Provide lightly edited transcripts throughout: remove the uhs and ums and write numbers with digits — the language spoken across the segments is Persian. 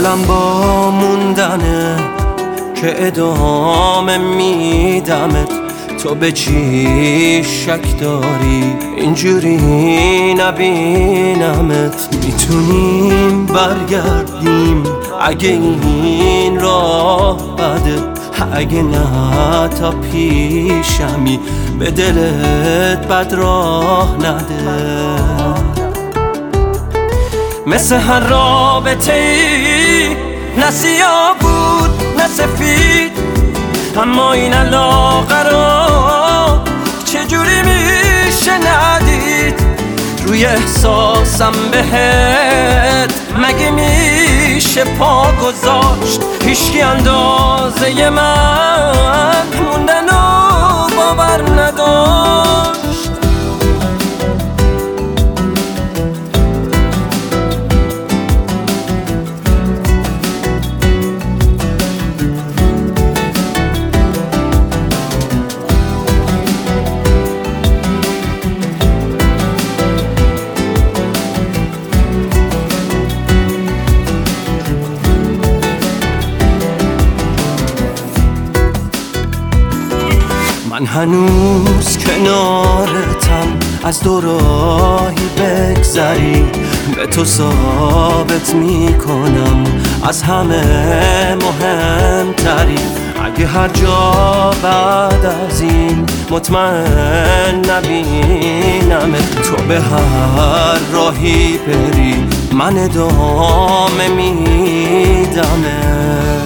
دلم با موندنه که ادامه میدمت. تو به چی شک داری اینجوری نبینمت؟ میتونیم برگردیم اگه این راه بده، اگه نه تا پیشمی به دلت بد راه نده. مثل هر رابطه ای نه سیاه بود نه سفید، اما این علاقه رو چجوری میشه ندید؟ روی احساسم بهت مگه میشه پا گذاشت؟ هیچکی اندازه من موندن و باور نداشت. من هنوز کنارتم، از دو راهی بگذری به تو ثابت میکنم از همه مهمتری. اگه هر جا بعد از این مطمئن نبینمت، تو به هر راهی بری من ادامه میدمت.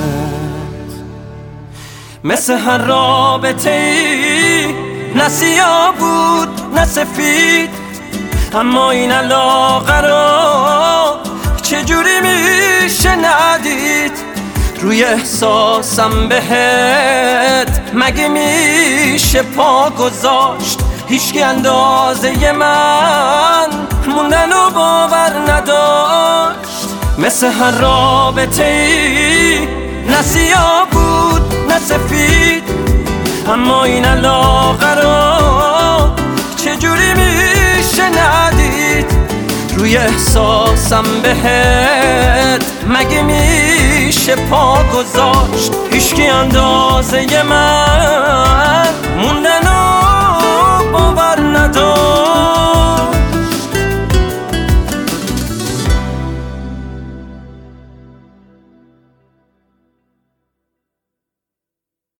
مثل هر رابطه ای نه سیاه بود نه سفید، اما این علاقه رو چجوری میشه ندید؟ روی احساسم بهت مگه میشه پا گذاشت؟ هیچکی اندازه من موندن و باور نداشت. مثل هر رابطه ای نه سیاه بود نه سفید، اما این علاقه رو چجوری میشه ندید؟ روی احساسم بهت مگه میشه پا گذاشت؟ هیچکی اندازه من